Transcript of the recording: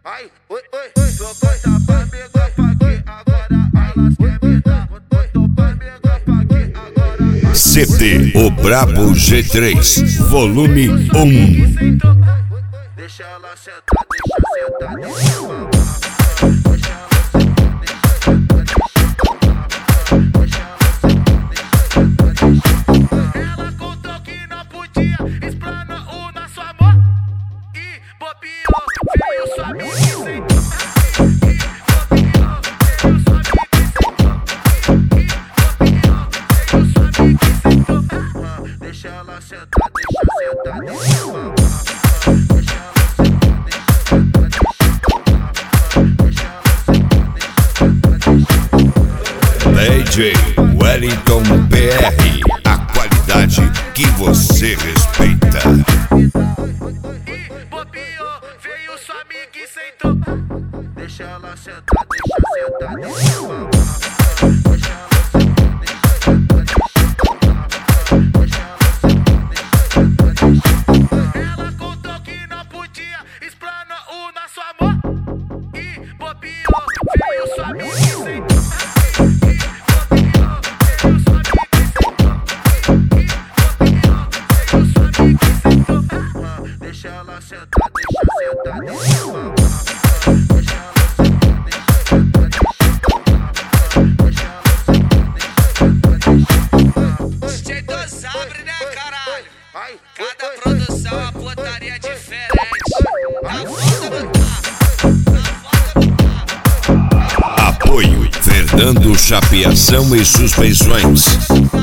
Ai, oi, oi, tô conta pra me gafar que agora elas querem me dar. Tô pra me gafar que agora. CD O Brabo G3, volume 1. Deixa ela sentar, deixa mamar. Ela contou que não podia, explana o nosso amor. E bobeou, veio sua amiga e sentou. Deixa ela sentar, deixa mamar. DJ Wellington PR, a qualidade que você respeita. E bobeou, veio sua amiga e sentou. Deixa ela sentar, deixa mamar. Ela contou que não podia, explana o nosso amor. E bobeou, veio sua amiga e sentou. Deixa ela sentar, deixa mamar. DJ Dosabre, né, caralho? Cada produção é uma putaria diferente. Na volta no Apoio Fernando Chapeação e Suspensões.